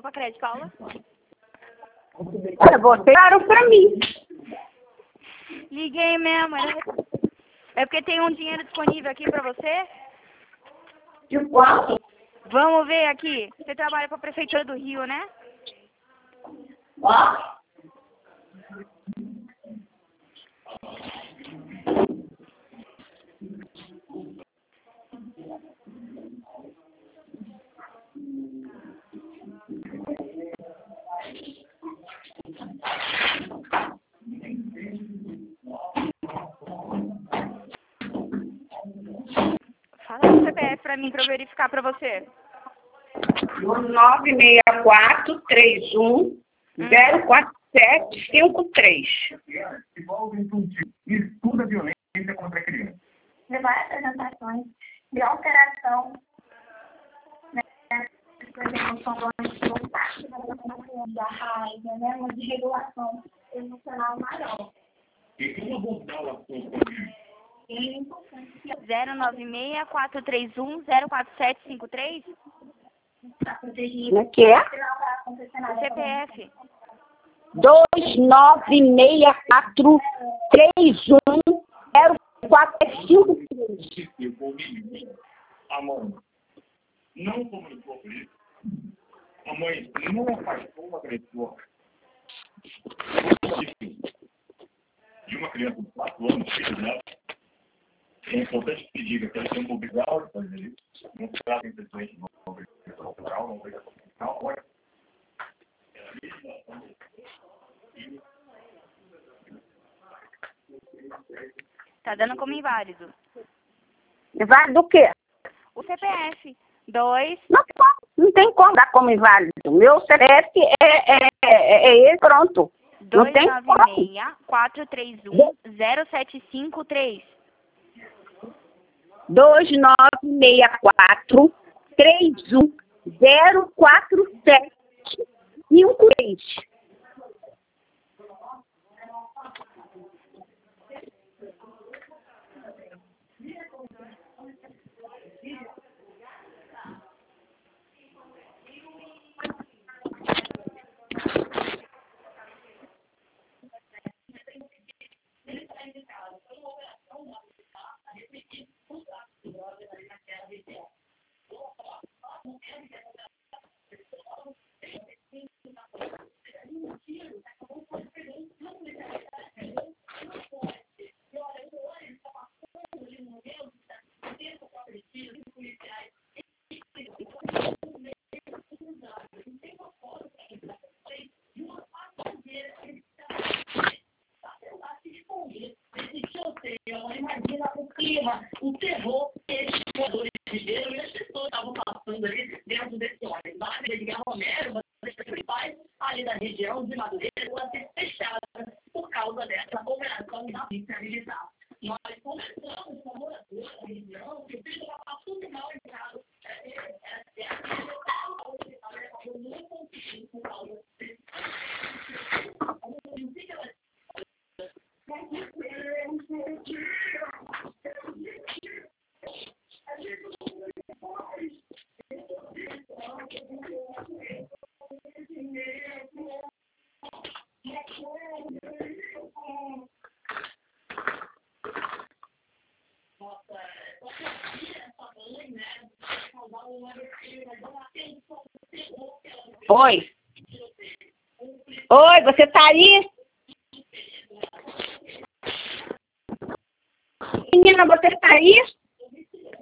pra crédito, Paula? Olha, você claro pra mim. Liguei mesmo. É porque tem um dinheiro disponível aqui pra você? De quanto? Vamos ver aqui. Você trabalha pra Prefeitura do Rio, né? Ó. Fala o CPF pra mim, pra eu verificar pra você. 96431044753. Estuda violência contra a criança. Levar apresentações de alteração, né, da raiva, né, uma desregulação emocional maior. E como abordar o assunto? 096-431-04753? Para proteger. Como é que é? O CPF. 2964310453. A mãe não comunicou com isso. A mãe não afastou o agressor. De uma criança de 4 anos, filho dela, é importante pedir que ela tenha obrigado a fazer isso. Não se trata simplesmente de uma obrigação cultural, uma obrigação cultural. Olha. Tá dando como inválido. Inválido do quê? O CPF. Não tem como dar como inválido. Meu CPF é ele, pronto. Não tem como. 296-431-0753. 296431044753. Imagina o clima, o terror que esses moradores viveram e as pessoas estavam passando ali dentro desse ônibus. A Avenida de Guerra Romero, uma das principais ali da região de Madureira, vai ser fechada por causa dessa operação da polícia militar. Nós conversamos com moradores da região que o filho estava tudo mal entrado. Não conseguiu por causa desse. Oi. Oi, você tá aí? Menina, você tá aí?